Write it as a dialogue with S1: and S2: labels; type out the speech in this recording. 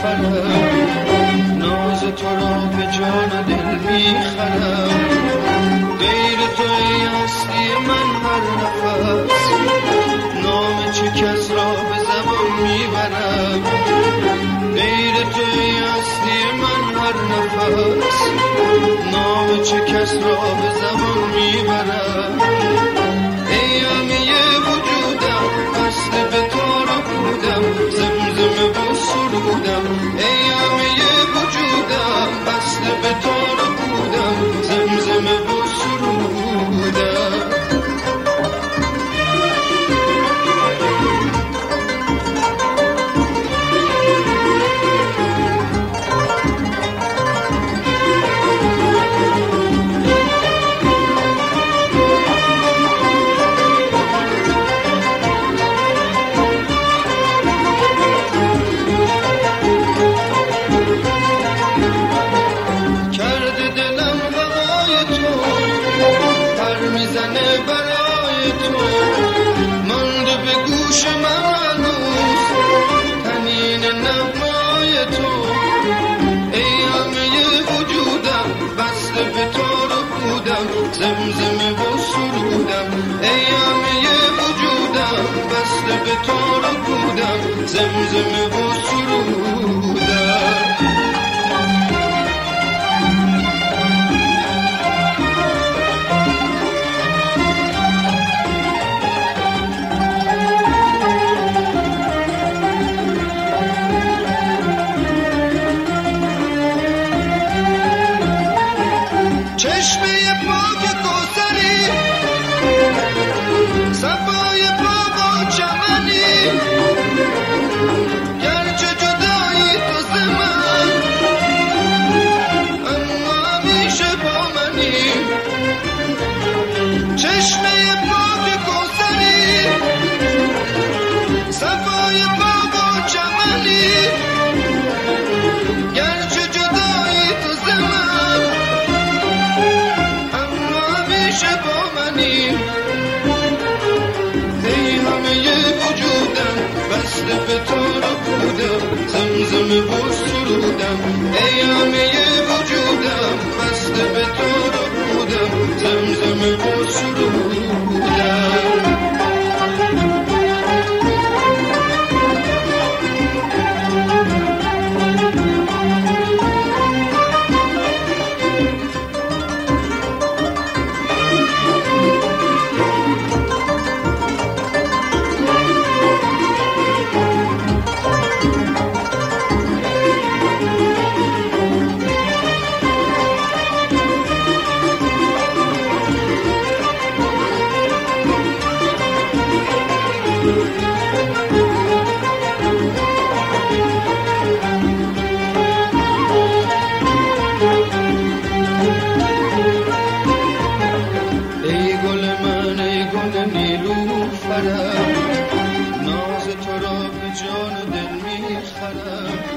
S1: میخرم، ناز تو را به جان و دل میخرم. غیر تو ای هستی من هر نفس، نام چه کس را به زبان میبرم. غیر تو ای هستی من هر نفس، نام چه کس را به زبان میبرم. ای همه وجودم بسته به تو را بودم، زمزمه و سرودم. ای همه وجودم بسته به تو را بودم، زمزمه و سرودم. میزنه برای تو، مانده به گوش من هنوز تنین نغمه‌های تو. ای همه وجودم بسته به تو رو بودم، زمزمه و سرودم. ای همه وجودم بسته به تو رو بودم، زمزمه و سرودم. چشمه پاک کوثری، صفای پاک و چمنی، گرچه جدایی تو ز من، اما همیشه با منی. چشمه پاک کوثری، صفای پاک و چمنی، گرچه جدایی تو ز من، با منی. ای همه وجودم بسته به تو رو بودم، زمزمه و سرودم. ای همه وجودم بسته به تو رو بودم، زمزمه و سرودم. نیلوفرم، ناز تو را به جان و دل میخرم.